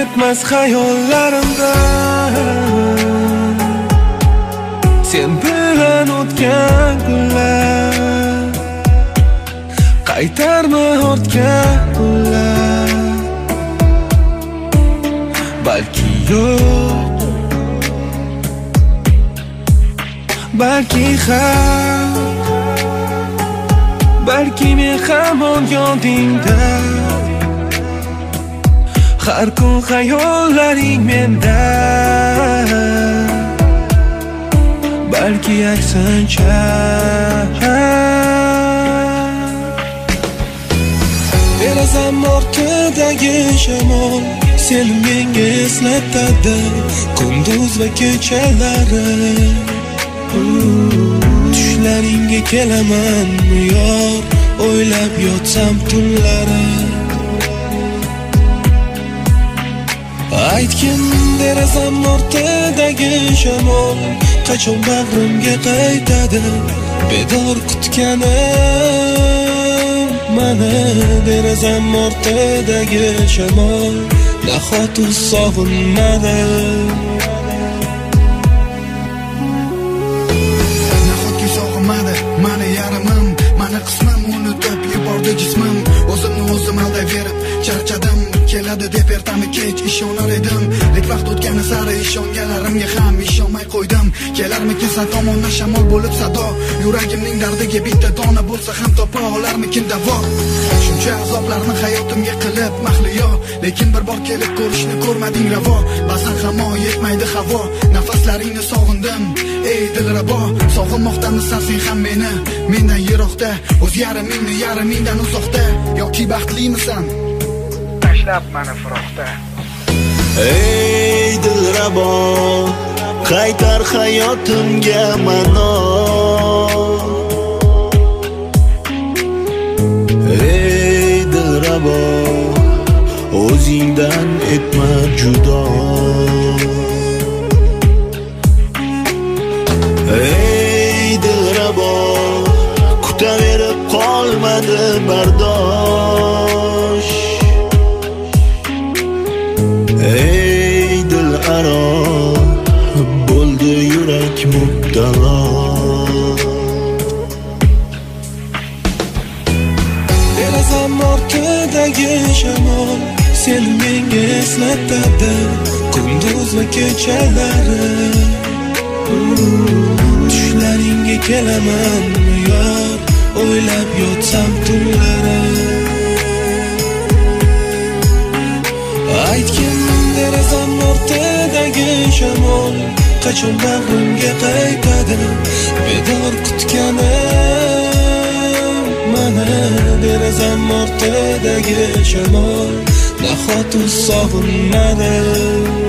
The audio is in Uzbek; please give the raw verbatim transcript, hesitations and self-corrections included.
ketmas hayollarimda sen bilan o'tgan kunlar, qaytarma ortgan kunlar. Balki yo'q, balki ham, balki men hamon yodingda. Har kun hayollaring menda, balki aksincha. Derazam ortidagi shamol seni menga eslatadi kunduz va kechalari. Tushlaringga kelaman yor, o'ylab yotsam tunlari. Aytgin derazam ortidagi shamol qachon bag'rimga qaytadi bedor kutganim. Mana derazam ortidagi shamol nahot sog'inmadi. Nahotki sog'inmadi mani yarimim, mani qismim unutib yubordi jismim. O'zimni o'zim aldayverib charchadim, keladi deb ertami kech ishonar edim. Lek vaqt o'tgani sari ishonganlarimga ham ishonmay qo'ydim. Kelarmikin san tomondan shamol bo'lib sado, yuragimning dardiga bitta dona bo'lsa ham topa olarmikin davo. Shuncha azoblarni hayotimga qilib mahliyo, lekin bir bor kelib ko'rishni ko'rmading ravo. Ba'zan hamon yetmaydi havo, nafaslaringni sog'indim ey dilrabo. Sog'inmoqdamisan sen ham meni mendan yiroqda, o'z yarimingni yarimingdan uzoqda. Yoki baxtlimisan tashlab mani firoqda? Ey dilrabo, qaytar hayotimga mano. Ey dilrabo, o'zingdan etma judo. Ey dilrabo, kutaverib qolmadi bardosh. Ey dil aro, bo'ldi yurak mubtalo. Derazam ortidagi shamol seni menga eslatadi kunduz va kechalari. Tushlaringga kelaman yor, o'ylab yotsam tunlari. Aytgin derazam ortidagi shamol qachon bag'rimga qaytadi bedor kutganim. Mana derazam ortidagi shamol nahot sog'inmadi.